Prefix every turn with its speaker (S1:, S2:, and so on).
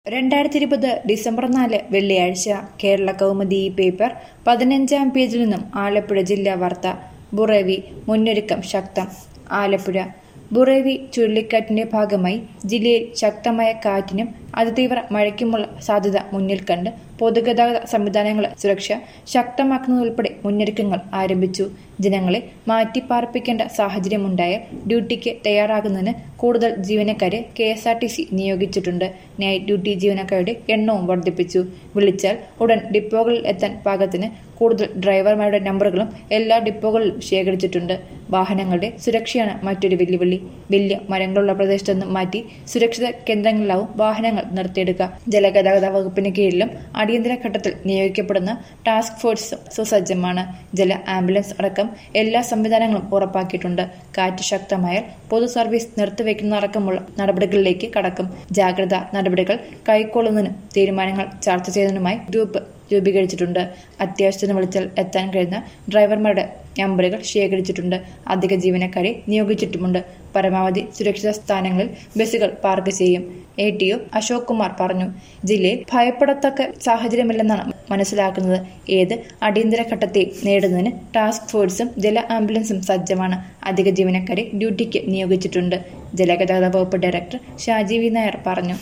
S1: 2020 December 4 വെള്ളിയാഴ്ച Kerala Kaumudi paper 15-ാം പേജിൽ നിന്നും ആലപ്പുഴ ജില്ലാ വാർത്ത. ബുറേവി മുന്നൊരുക്കം ശക്തം. ആലപ്പുഴ. ബുറേവി ചുഴലിക്കാറ്റിന്റെ ഭാഗമായി ജില്ലയിൽ ശക്തമായ കാറ്റിനും അതിതീവ്ര മഴയ്ക്കുമുള്ള സാധ്യത മുന്നിൽ കണ്ട് പൊതുഗതാഗത സംവിധാനങ്ങളുടെ സുരക്ഷ ശക്തമാക്കുന്നതുൾപ്പെടെ മുന്നൊരുക്കങ്ങൾ ആരംഭിച്ചു. ജനങ്ങളെ മാറ്റിപ്പാർപ്പിക്കേണ്ട സാഹചര്യമുണ്ടായ ഡ്യൂട്ടിക്ക് തയ്യാറാകുന്നതിന് കൂടുതൽ ജീവനക്കാരെ KSRTC നിയോഗിച്ചിട്ടുണ്ട്. നൈറ്റ് ഡ്യൂട്ടി ജീവനക്കാരുടെ എണ്ണവും വർദ്ധിപ്പിച്ചു. വിളിച്ചാൽ ഉടൻ ഡിപ്പോകളിൽ എത്താൻ പാകത്തിന് കൂടുതൽ ഡ്രൈവർമാരുടെ നമ്പറുകളും എല്ലാ ഡിപ്പോകളിലും ശേഖരിച്ചിട്ടുണ്ട്. വാഹനങ്ങളുടെ സുരക്ഷയാണ് മറ്റൊരു വെല്ലുവിളി. വലിയ മരങ്ങളുള്ള പ്രദേശത്തു നിന്നും മാറ്റി സുരക്ഷിത കേന്ദ്രങ്ങളിലാവും വാഹനങ്ങൾ നിർത്തിയെടുക്കുക. ജലഗതാഗത വകുപ്പിന് കീഴിലും അടിയന്തര ഘട്ടത്തിൽ നിയോഗിക്കപ്പെടുന്ന ടാസ്ക് ഫോഴ്സും സുസജ്ജമാണ്. ജല ആംബുലൻസ് അടക്കം എല്ലാ സംവിധാനങ്ങളും ഉറപ്പാക്കിയിട്ടുണ്ട്. കാറ്റ് ശക്തമായാൽ പൊതു സർവീസ് നിർത്തിവെക്കുന്നതടക്കമുള്ള നടപടികളിലേക്ക് കടക്കും. ജാഗ്രതാ നടപടികൾ കൈക്കൊള്ളുന്നതിനും തീരുമാനങ്ങൾ ചർച്ച ചെയ്യുന്നതിനുമായി ഗ്രൂപ്പ് രൂപീകരിച്ചിട്ടുണ്ട്. അത്യാവശ്യത്തിന് വിളിച്ചാൽ എത്താൻ കഴിയുന്ന ഡ്രൈവർമാരുടെ നമ്പറുകൾ ശേഖരിച്ചിട്ടുണ്ട്. അധിക ജീവനക്കാരെ നിയോഗിച്ചിട്ടുമുണ്ട്. പരമാവധി സുരക്ഷിത സ്ഥാനങ്ങളിൽ ബസ്സുകൾ പാർക്ക് ചെയ്യും. ATO അശോക് കുമാർ പറഞ്ഞു. ജില്ലയിൽ ഭയപ്പെടത്തക്ക സാഹചര്യമില്ലെന്നാണ് മനസ്സിലാക്കുന്നത്. ഏത് അടിയന്തര ഘട്ടത്തെയും നേരിടുന്നതിന് ടാസ്ക് ഫോഴ്സും ജല ആംബുലൻസും സജ്ജമാണ്. അധിക ജീവനക്കാരെ ഡ്യൂട്ടിക്ക് നിയോഗിച്ചിട്ടുണ്ട്. ജലഗതാഗത വകുപ്പ് ഡയറക്ടർ ഷാജി വി നായർ പറഞ്ഞു.